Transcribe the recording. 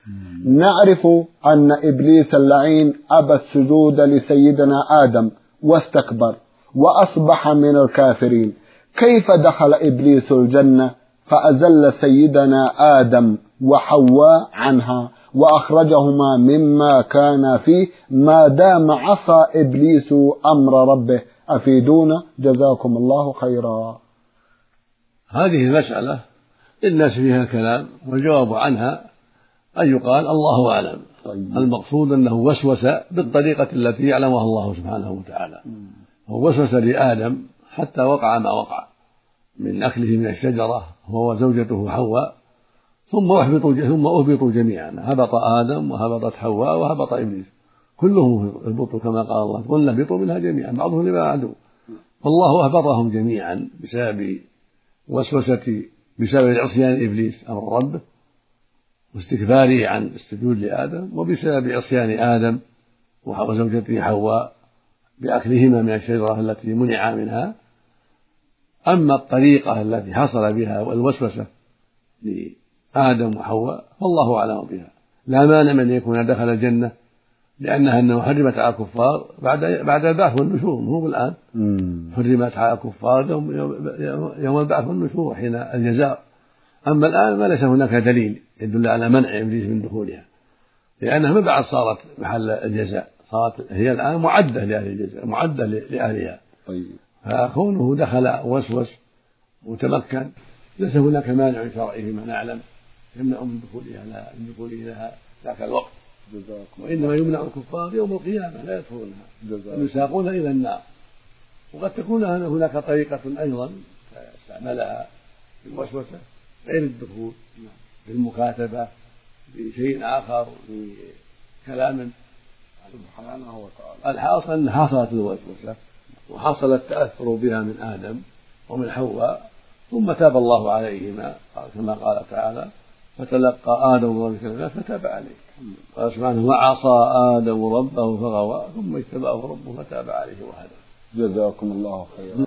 نعرف أن إبليس اللعين أبى السجود لسيدنا آدم واستكبر وأصبح من الكافرين. كيف دخل إبليس الجنة فأزل سيدنا آدم وحواء عنها وأخرجهما مما كان فيه ما دام عصى إبليس أمر ربه؟ أفيدونا جزاكم الله خيرا. هذه المسألة الناس فيها كلام، والجواب عنها أن يقال الله أعلم. المقصود أنه وسوس بالطريقة التي يعلمها الله سبحانه وتعالى، هو وسوس لآدم حتى وقع ما وقع من أكله من الشجرة هو وزوجته حواء، ثم أهبطوا جميعا، هبط آدم وهبطت حواء وهبط إبليس، كلهم هبطوا كما قال الله قلنا اهبطوا منها جميعا بعضهم لبعض عدو، والله أهبطهم جميعا بسبب بسبب عصيان إبليس أمر ربه واستكباره عن السجود لآدم، وبسبب عصيان آدم وزوجته حواء بأكلهما من الشجرة التي منع منها. أما الطريقة التي حصل بها والوسوسة لآدم وحواء فالله أعلم بها، لا مانع من يكون دخل الجنة لأنها أنه حرمت على الكفار بعد البعث والنشور، مو الآن حرمت على الكفار يوم البعث والنشور حين الجزاء. أما الآن ما ليس هناك دليل يدل على منع إبليس من دخولها، لأنها ما بعد صارت محل الجزاء، صارت هي الآن معدة لأهل الجزاء، معدة لأهلها. فكونه دخل وسوس وتمكن ليس هناك مانع شرعي ما نعلم يمنع من دخوله لها ذاك الوقت، وإنما يمنع الكفار يوم القيامة لا يدخلونها، يساقون إلى النار. وقد تكون هناك طريقة أيضا استعملها في الوسوسة غير الدخول، بالمكاتبة بشيء آخر بكلام سبحانه وتعالى. الحاصل أن حصلت الوسوسة وحصل التأثر بها من آدم ومن حواء، ثم تاب الله عليهما كما قال تعالى فتلقى آدم ربه كلمات فتاب عليه. قال سبحانه وعصى آدم ربه فغوى ثم اجتباه ربه فتاب عليه وهدى. جزاكم الله خيرا.